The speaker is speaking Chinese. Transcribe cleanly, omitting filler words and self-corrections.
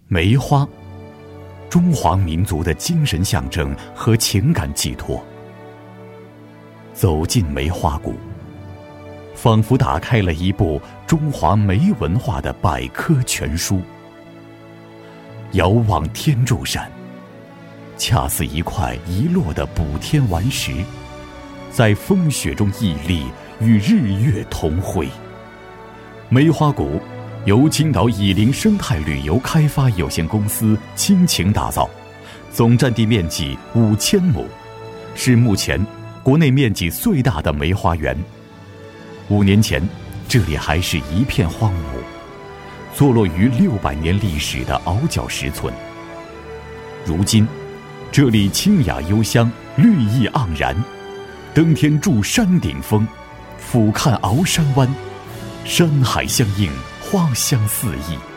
梅花，中华民族的精神象征和情感寄托。走进梅花谷，仿佛打开了一部中华梅文化的百科全书。遥望天柱山，恰似一块遗落的补天顽石，在风雪中屹立，与日月同辉。梅花谷由青岛以林生态旅游开发有限公司倾情打造，总占地面积5000亩，是目前国内面积最大的梅花园。5年前，这里还是一片荒芜，坐落于600年历史的鳌角石村。如今，这里清雅幽香，绿意盎然，登天筑山顶峰，俯瞰鳌山湾，山海相映，花香四溢。